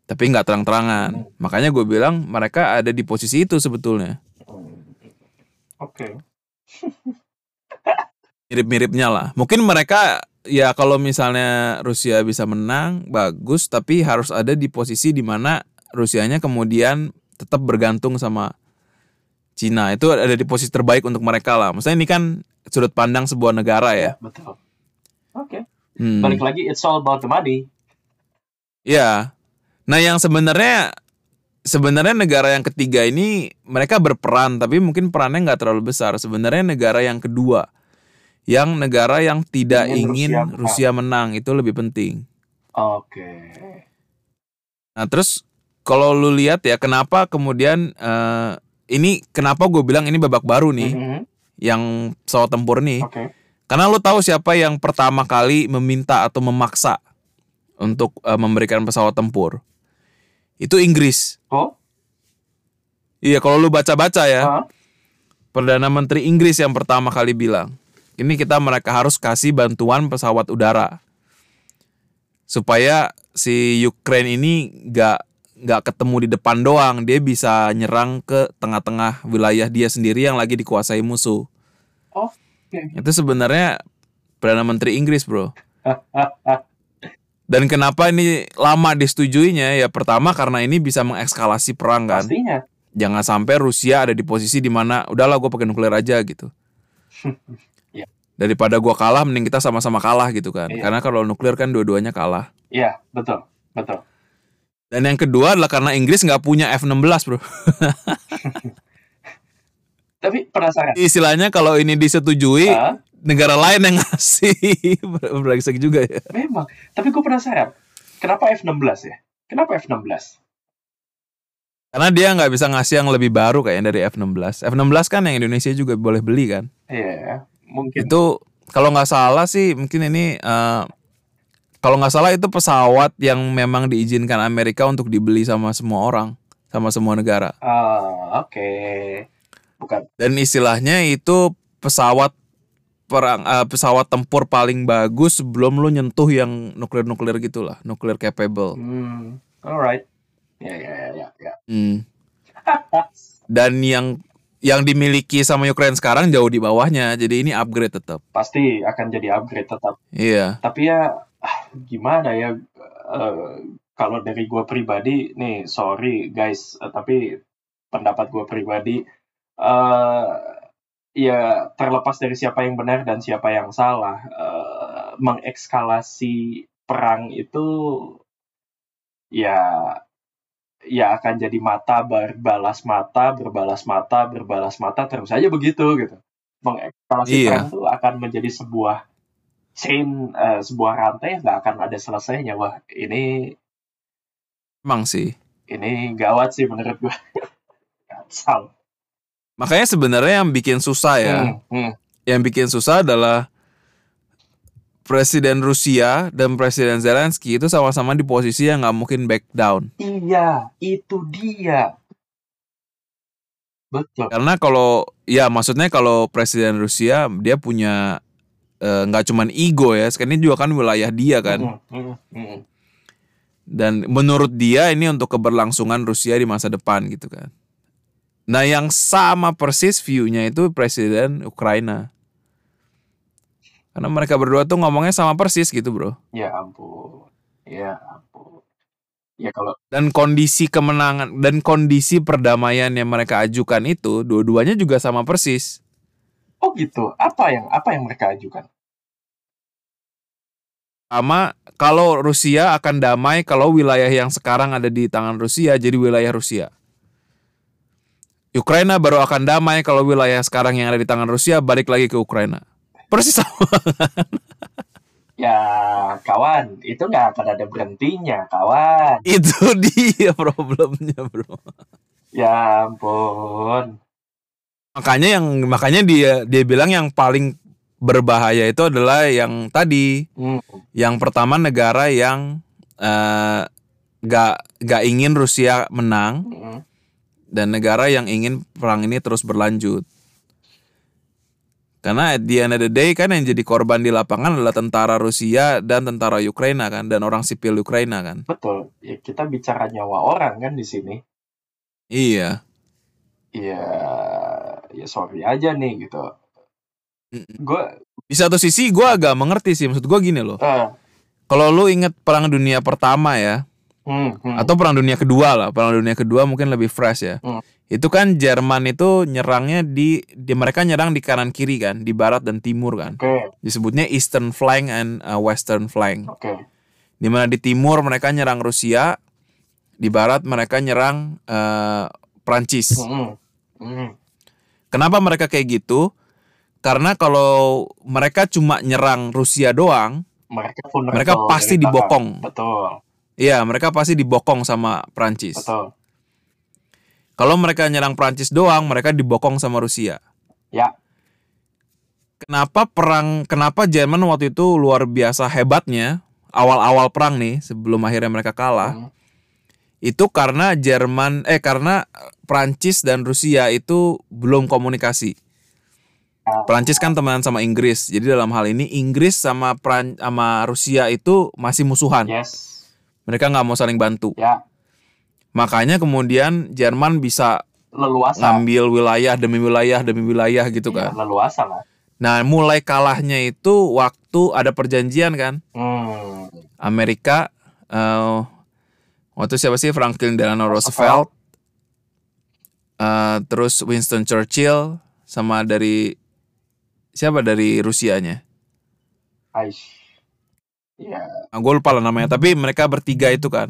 tapi nggak terang-terangan. Makanya gue bilang mereka ada di posisi itu sebetulnya. Oke. Mirip-miripnya lah. Mungkin mereka ya kalau misalnya Rusia bisa menang bagus, tapi harus ada di posisi di mana Rusianya kemudian tetap bergantung sama Cina. Itu ada di posisi terbaik untuk mereka lah. Maksudnya ini kan sudut pandang sebuah negara ya. Betul. Oke. Balik lagi, it's all about the money. Ya. Nah yang sebenarnya negara yang ketiga ini mereka berperan, tapi mungkin perannya nggak terlalu besar. Sebenarnya negara yang kedua, yang negara yang tidak ingin Rusia menang itu lebih penting. Oke. Nah terus kalau lu lihat ya kenapa kemudian ini kenapa gue bilang ini babak baru nih, yang pesawat tempur nih. Karena lu tahu siapa yang pertama kali meminta atau memaksa untuk memberikan pesawat tempur? Itu Inggris. Oh? Iya, kalau lu baca-baca ya, Perdana Menteri Inggris yang pertama kali bilang, ini mereka harus kasih bantuan pesawat udara supaya si Ukraine ini nggak ketemu di depan doang, dia bisa nyerang ke tengah-tengah wilayah dia sendiri yang lagi dikuasai musuh. Itu sebenarnya Perdana Menteri Inggris, bro. Dan kenapa ini lama disetujuinya? Ya pertama karena ini bisa mengekskalasi perang kan. Pastinya. Jangan sampai Rusia ada di posisi di mana udahlah gue pakai nuklir aja gitu. Daripada gue kalah, mending kita sama-sama kalah gitu kan. Karena kalau nuklir kan dua-duanya kalah. Iya, betul. Dan yang kedua adalah karena Inggris nggak punya F-16, bro. Tapi penasaran. Istilahnya kalau ini disetujui, negara lain yang ngasih. Brengsek juga ya. Memang. Tapi gue penasaran. Kenapa F-16 ya? Kenapa F-16? Karena dia nggak bisa ngasih yang lebih baru kayaknya dari F-16. F-16 kan yang Indonesia juga boleh beli kan. Iya, mungkin. Itu kalau nggak salah sih mungkin ini kalau nggak salah itu pesawat yang memang diizinkan Amerika untuk dibeli sama semua orang, sama semua negara. Oke. Bukan. Dan istilahnya itu pesawat pesawat tempur paling bagus sebelum lu nyentuh yang nuklir gitulah, nuklir capable. Alright. Ya. Dan yang dimiliki sama Ukraine sekarang jauh di bawahnya, jadi ini upgrade tetap. Pasti akan jadi upgrade tetap. Iya. Tapi ya gimana ya, kalau dari gue pribadi nih, sorry guys, tapi pendapat gue pribadi, ya terlepas dari siapa yang benar dan siapa yang salah, mengekskalasi perang itu ya akan jadi mata berbalas mata terus aja begitu gitu. Mengekskalasi perang itu akan menjadi sebuah chain, sebuah rantai yang nggak akan ada selesainya. Wah, ini emang sih. Ini gawat sih menurut gue. Kacau. Makanya sebenarnya yang bikin susah ya, yang bikin susah adalah Presiden Rusia dan Presiden Zelensky itu sama-sama di posisi yang nggak mungkin back down. Iya, itu dia. Betul. Karena maksudnya kalau Presiden Rusia dia punya nggak cuman ego ya, sekarang ini juga kan wilayah dia kan. Dan menurut dia ini untuk keberlangsungan Rusia di masa depan gitu kan. Nah yang sama persis view-nya itu Presiden Ukraina. Karena mereka berdua tuh ngomongnya sama persis gitu bro. Ya ampun. Ya kalau. Dan kondisi kemenangan dan kondisi perdamaian yang mereka ajukan itu dua-duanya juga sama persis. Oh gitu. Apa yang mereka ajukan? Sama kalau Rusia akan damai kalau wilayah yang sekarang ada di tangan Rusia jadi wilayah Rusia. Ukraina baru akan damai kalau wilayah sekarang yang ada di tangan Rusia balik lagi ke Ukraina. Persis sama. Ya kawan, itu nggak akan ada berhentinya kawan. Itu dia problemnya bro. Ya ampun. Makanya dia bilang yang paling berbahaya itu adalah yang tadi. Yang pertama negara yang gak ingin Rusia menang. Dan negara yang ingin perang ini terus berlanjut. Karena at the end of the day kan yang jadi korban di lapangan adalah tentara Rusia dan tentara Ukraina kan, dan orang sipil Ukraina kan. Betul. Ya, kita bicara nyawa orang kan di sini. Iya. Ya sorry aja nih gitu. Gue Di satu sisi gue agak mengerti sih, maksud gue gini loh. Kalau lu inget Perang Dunia Pertama ya, atau Perang Dunia Kedua lah, Perang Dunia Kedua mungkin lebih fresh ya. Itu kan Jerman itu nyerangnya di mereka nyerang di kanan kiri kan, di barat dan timur kan. Disebutnya Eastern Flank and Western Flank. Dimana di timur mereka nyerang Rusia, di barat mereka nyerang Prancis. Kenapa mereka kayak gitu? Karena kalau mereka cuma nyerang Rusia doang, mereka pasti dibokong. Betul. Iya, mereka pasti dibokong sama Prancis. Betul. Kalau mereka nyerang Prancis doang, mereka dibokong sama Rusia. Ya. Kenapa Jerman waktu itu luar biasa hebatnya awal-awal perang nih, sebelum akhirnya mereka kalah? Itu karena karena Prancis dan Rusia itu belum komunikasi. Prancis kan temenan sama Inggris. Jadi dalam hal ini Inggris sama Rusia itu masih musuhan. Yes. Mereka nggak mau saling bantu. Ya. Makanya kemudian Jerman bisa leluasa ngambil wilayah demi wilayah gitu kan. Leluasa lah. Nah, mulai kalahnya itu waktu ada perjanjian kan. Amerika waktu siapa sih, Franklin Delano Roosevelt, terus Winston Churchill, sama dari Rusianya. Iya. Gue lupa lah namanya, tapi mereka bertiga itu kan.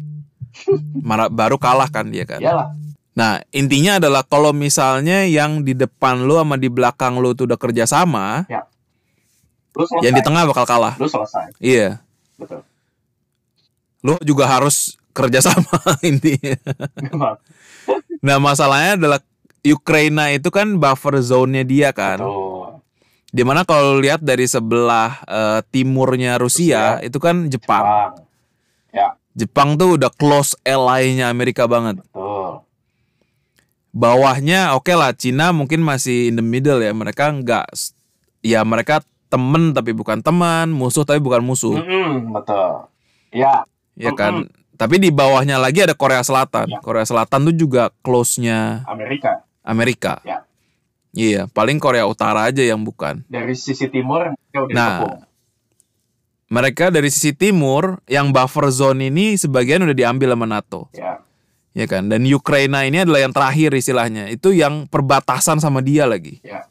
Baru kalah kan dia kan. Iyalah. Nah, intinya adalah kalau misalnya yang di depan lu sama di belakang lu tuh udah kerja sama, ya. Yang di tengah bakal kalah. Lu selesai. Iya. Betul. Lu juga harus kerja sama intinya. Nah, masalahnya adalah Ukraina itu kan buffer zone-nya dia kan. Betul. Dimana kalau lihat dari sebelah timurnya Rusia itu kan Jepang. Ya. Jepang tuh udah close ally-nya Amerika banget. Betul. Bawahnya oke lah, Cina mungkin masih in the middle ya. Mereka mereka temen tapi bukan teman, musuh tapi bukan musuh. Betul. Ya. Ya kan. Tapi di bawahnya lagi ada Korea Selatan. Ya. Korea Selatan tuh juga close-nya Amerika. Ya. Iya, paling Korea Utara aja yang bukan. Dari sisi timur mereka udah dikepung. Mereka dari sisi timur yang buffer zone ini sebagian udah diambil sama NATO. Ya. Ya kan? Dan Ukraina ini adalah yang terakhir istilahnya. Itu yang perbatasan sama dia lagi. Ya.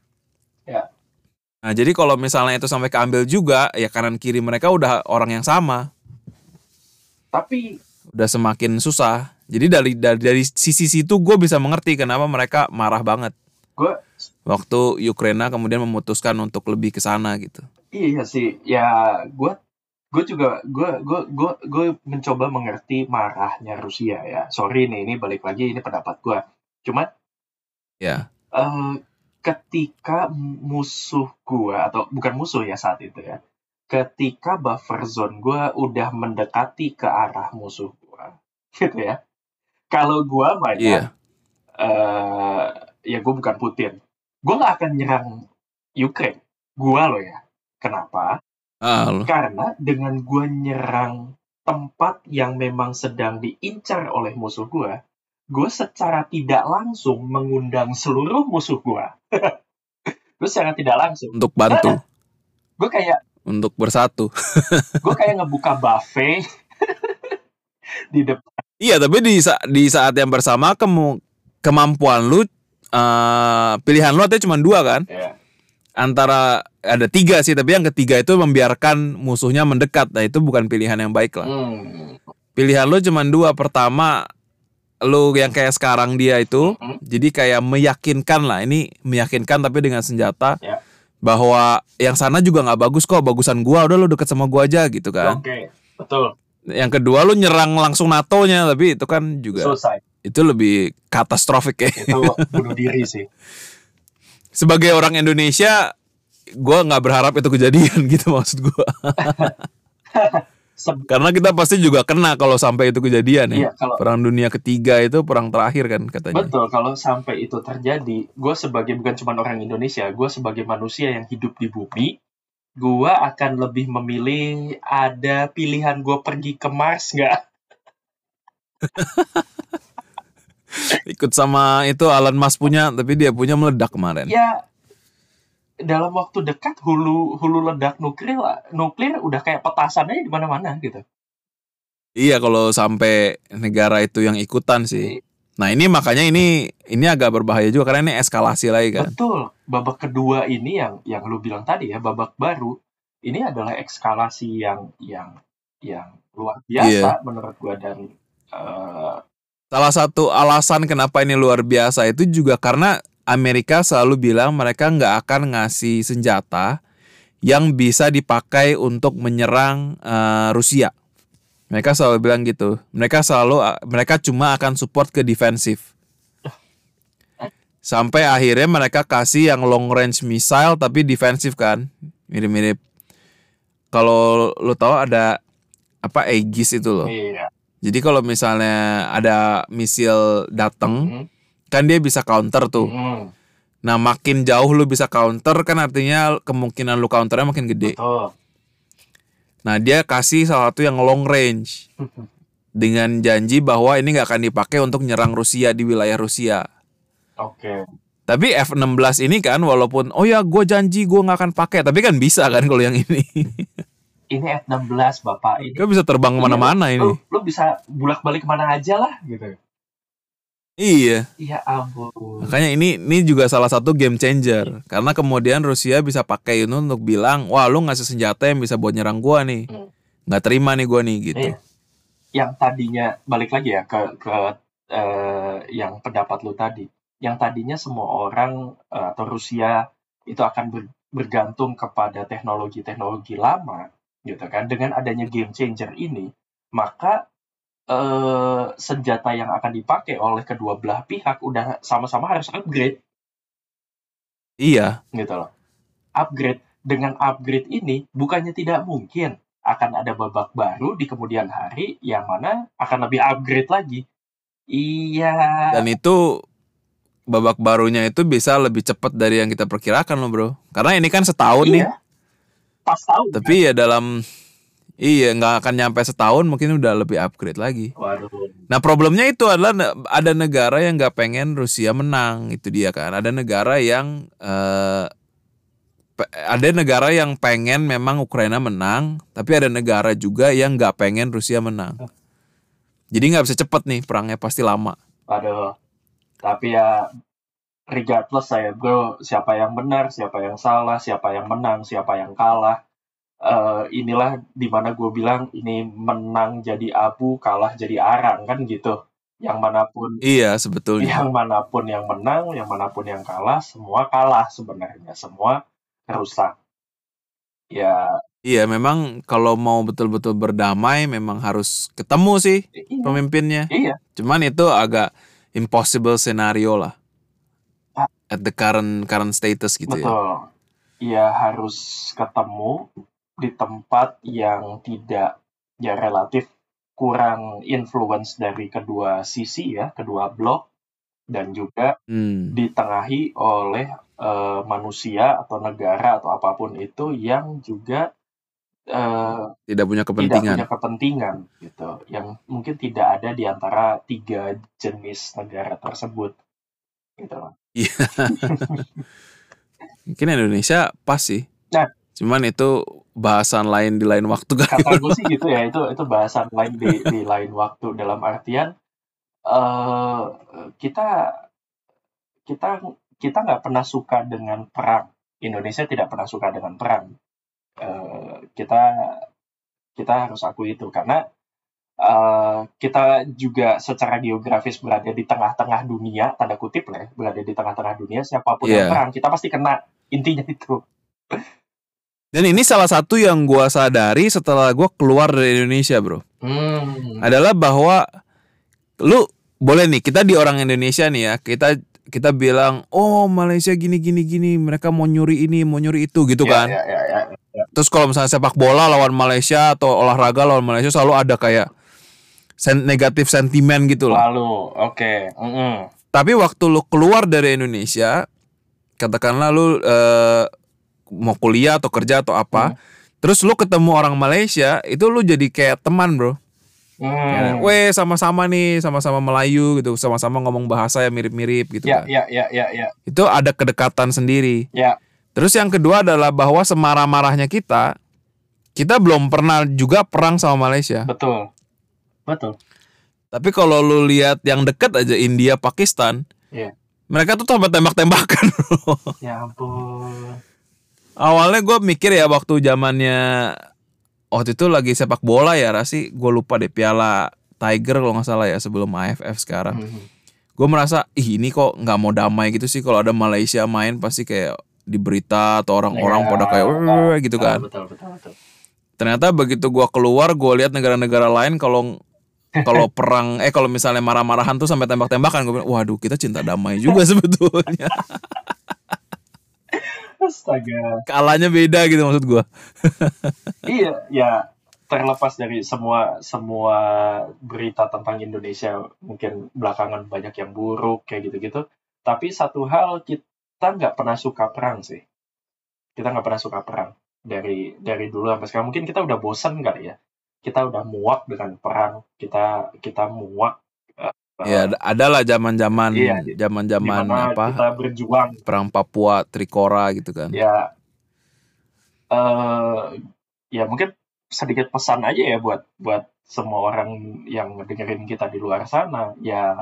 Nah, jadi kalau misalnya itu sampai keambil juga, ya kanan kiri mereka udah orang yang sama. Tapi udah semakin susah. Jadi dari sisi situ gue bisa mengerti kenapa mereka marah banget. Waktu Ukraina kemudian memutuskan untuk lebih ke sana gitu. Iya sih, ya gue mencoba mengerti marahnya Rusia ya. Sorry nih, ini balik lagi, ini pendapat gue. Cuma ya. Ketika musuh gue, atau bukan musuh ya saat itu ya, ketika buffer zone gue udah mendekati ke arah musuh gue, gitu ya. Kalau gue banyak, ya gue bukan Putin. Gue gak akan nyerang Ukraine. Gue loh ya. Kenapa? Karena dengan gue nyerang tempat yang memang sedang diincar oleh musuh gue secara tidak langsung mengundang seluruh musuh gue. Gue secara tidak langsung. Untuk bantu. Gue kayak untuk bersatu. Gue kayak ngebuka buffet di depan. Iya, tapi di saat yang bersama kemampuan lu, pilihan lu artinya cuma 2 kan? Yeah. Antara ada 3 sih, tapi yang ketiga itu membiarkan musuhnya mendekat. Nah, itu bukan pilihan yang baik lah. Pilihan lu cuma 2. Pertama, lu yang kayak sekarang dia itu, jadi kayak meyakinkan lah. Ini meyakinkan tapi dengan senjata. Yeah. Bahwa yang sana juga nggak bagus kok, bagusan gua, udah lu deket sama gua aja gitu kan. Oke, betul. Yang kedua lu nyerang langsung NATO-nya, tapi itu kan juga selesai. Itu lebih katastrofik ya. Itu bunuh diri sih. Sebagai orang Indonesia, gua nggak berharap itu kejadian gitu maksud gua. Karena kita pasti juga kena kalau sampai itu kejadian ya. Iya, Perang Dunia Ketiga itu perang terakhir kan katanya. Betul, kalau sampai itu terjadi, gue sebagai bukan cuma orang Indonesia, gue sebagai manusia yang hidup di bumi, gue akan lebih memilih ada pilihan gue pergi ke Mars nggak? Ikut sama itu Elon Musk punya, tapi dia punya meledak kemarin. Ya, dalam waktu dekat hulu ledak nuklir udah kayak petasan aja di mana-mana gitu. Iya, kalau sampai negara itu yang ikutan sih. Nah, ini makanya ini agak berbahaya juga karena ini eskalasi lagi kan. Betul. Babak kedua ini yang lu bilang tadi ya, babak baru. Ini adalah eskalasi yang luar biasa menurut gua. Dan salah satu alasan kenapa ini luar biasa itu juga karena Amerika selalu bilang mereka nggak akan ngasih senjata yang bisa dipakai untuk menyerang Rusia. Mereka selalu bilang gitu. Mereka cuma akan support ke defensif. Sampai akhirnya mereka kasih yang long range missile tapi defensif kan. Mirip-mirip. Kalau lo tahu ada apa Aegis itu loh. Iya. Jadi kalau misalnya ada misil datang, kan dia bisa counter tuh. Nah, makin jauh lu bisa counter kan artinya kemungkinan lu counternya makin gede. Betul. Nah, dia kasih salah satu yang long range dengan janji bahwa ini nggak akan dipakai untuk nyerang Rusia di wilayah Rusia. Oke. Tapi F-16 ini kan walaupun gue janji gue nggak akan pakai, tapi kan bisa kan kalau yang ini. Ini F-16 Bapak. Ini bisa terbang kemana-mana ini. Lu bisa bolak-balik kemana aja lah gitu. Iya. Iya ampun. Makanya ini juga salah satu game changer. Karena kemudian Rusia bisa pakai ini untuk bilang, wah lu ngasih senjata yang bisa buat nyerang gua nih. Nggak terima nih gua nih gitu. Iya. Yang tadinya, balik lagi ya ke yang pendapat lu tadi. Yang tadinya semua orang atau Rusia itu akan bergantung kepada teknologi-teknologi lama gitu kan. Dengan adanya game changer ini, maka senjata yang akan dipakai oleh kedua belah pihak udah sama-sama harus upgrade. Iya. Gitu loh. Upgrade. Dengan upgrade ini, bukannya tidak mungkin akan ada babak baru di kemudian hari yang mana akan lebih upgrade lagi. Iya. Dan itu babak barunya itu bisa lebih cepat dari yang kita perkirakan loh bro. Karena ini kan setahun nih. Pas tahun. Tapi ya nggak akan nyampe setahun mungkin udah lebih upgrade lagi. Waduh. Nah problemnya itu adalah ada negara yang nggak pengen Rusia menang, itu dia kan. Ada negara yang pengen memang Ukraina menang, tapi ada negara juga yang nggak pengen Rusia menang. Jadi nggak bisa cepet nih perangnya, pasti lama. Waduh. Tapi ya regardless saya bro, siapa yang benar, siapa yang salah, siapa yang menang, siapa yang kalah. Inilah dimana gue bilang ini menang jadi abu, kalah jadi arang kan gitu. Yang manapun sebetulnya. Yang manapun yang menang, yang manapun yang kalah, semua kalah sebenarnya, semua rusak. Ya. Iya, memang kalau mau betul-betul berdamai memang harus ketemu sih pemimpinnya. Iya. Cuman itu agak impossible scenario lah. At the current status gitu. Betul. Ya harus ketemu di tempat yang tidak relatif kurang influence dari kedua sisi ya, kedua blok, dan juga ditengahi oleh manusia atau negara atau apapun itu yang juga tidak punya kepentingan gitu, yang mungkin tidak ada di antara 3 jenis negara tersebut gitu. Iya. Mungkin Indonesia pas sih. Nah, cuman itu bahasan lain di lain waktu kan. Kata gue sih gitu ya, itu bahasan lain di lain waktu, dalam artian kita nggak pernah suka dengan perang. Indonesia tidak pernah suka dengan perang. Kita harus akui itu karena kita juga secara geografis berada di tengah-tengah dunia, tanda kutip lah, berada di tengah-tengah dunia. Siapapun yang perang, kita pasti kena, intinya itu. Dan ini salah satu yang gue sadari setelah gue keluar dari Indonesia bro, adalah bahwa lu boleh nih, kita di orang Indonesia nih ya, kita bilang, oh Malaysia gini, mereka mau nyuri ini, mau nyuri itu gitu kan. Ya. Terus kalau misalnya sepak bola lawan Malaysia atau olahraga lawan Malaysia selalu ada kayak negatif sentimen gitu lah. Lalu, oke. Tapi waktu lu keluar dari Indonesia, katakanlah lu mau kuliah atau kerja atau apa, terus lu ketemu orang Malaysia, itu lu jadi kayak teman, bro. Kayak, weh, sama-sama nih, sama-sama Melayu gitu, sama-sama ngomong bahasa yang mirip-mirip gitu kan. Ya. Itu ada kedekatan sendiri. Ya. Terus yang kedua adalah bahwa semarah-marahnya kita belum pernah juga perang sama Malaysia. Betul. Tapi kalau lu lihat yang deket aja, India, Pakistan, mereka tuh sampai tembak-tembakan. Ya ampun. Awalnya gue mikir ya waktu zamannya waktu itu lagi sepak bola ya Rasi, gue lupa deh, Piala Tiger kalau nggak salah ya, sebelum AFF sekarang. Gue merasa ini kok nggak mau damai gitu sih, kalau ada Malaysia main pasti kayak di berita atau orang-orang pada kayak gitu kan. Betul. Ternyata begitu gue keluar, gue lihat negara-negara lain kalau perang kalau misalnya marah-marahan tuh sampai tembak-tembakan, gue bilang waduh, kita cinta damai juga sebetulnya. Astaga. Kalanya beda gitu maksud gue. Iya, ya terlepas dari semua berita tentang Indonesia mungkin belakangan banyak yang buruk kayak gitu-gitu, tapi satu hal, kita nggak pernah suka perang sih. Kita nggak pernah suka perang dari dulu sampai sekarang. Mungkin kita udah bosan kali ya. Kita udah muak dengan perang. Kita muak. Ya, adalah zaman-zaman apa? Kita berjuang. Perang Papua, Trikora gitu kan. Ya, ya mungkin sedikit pesan aja ya buat semua orang yang dengerin kita di luar sana. Ya,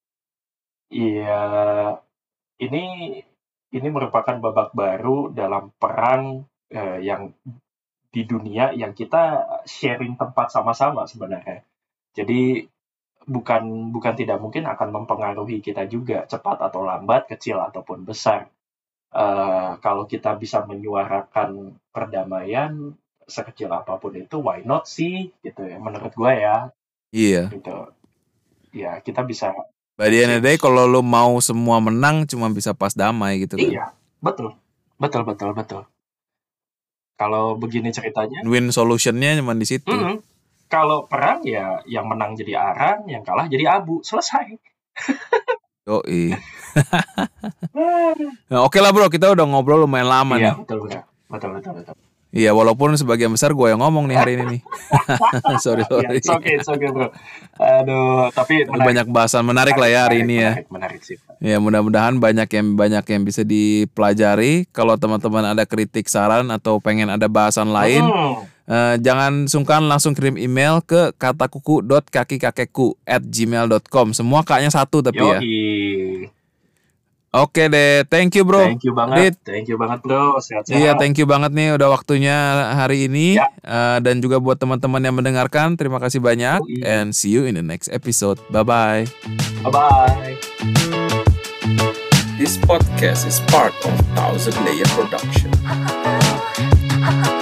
ini merupakan babak baru dalam perang yang di dunia yang kita sharing tempat sama-sama sebenarnya. Jadi bukan tidak mungkin akan mempengaruhi kita juga, cepat atau lambat, kecil ataupun besar. Kalau kita bisa menyuarakan perdamaian sekecil apapun itu, why not sih gitu ya, menurut gue ya. Iya. Gitu. Ya, kita bisa. By the end of the day, kalau lu mau semua menang, cuma bisa pas damai gitu kan. Iya, betul. Kalau begini ceritanya, win solutionnya cuma di situ. Kalau perang ya yang menang jadi arang, yang kalah jadi abu, selesai. Yoi. Nah, oke lah bro, kita udah ngobrol lumayan lama nih. Betul. Iya, walaupun sebagian besar gue yang ngomong nih hari ini nih. sorry. It's okay bro. Aduh, tapi banyak bahasan menarik lah ya hari ini ya. Menarik sih. Ya, mudah-mudahan banyak yang bisa dipelajari. Kalau teman-teman ada kritik, saran atau pengen ada bahasan lain, jangan sungkan langsung kirim email ke katakuku.kakikakekku@gmail.com. Semua kaknya satu tapi ya. Oke deh, thank you bro. Thank you banget bro, sehat-sehat. Iya, thank you banget nih udah waktunya hari ini. Dan juga buat teman-teman yang mendengarkan, terima kasih banyak. And see you in the next episode. Bye-bye. Bye-bye. This podcast is part of Thousand Layer Production.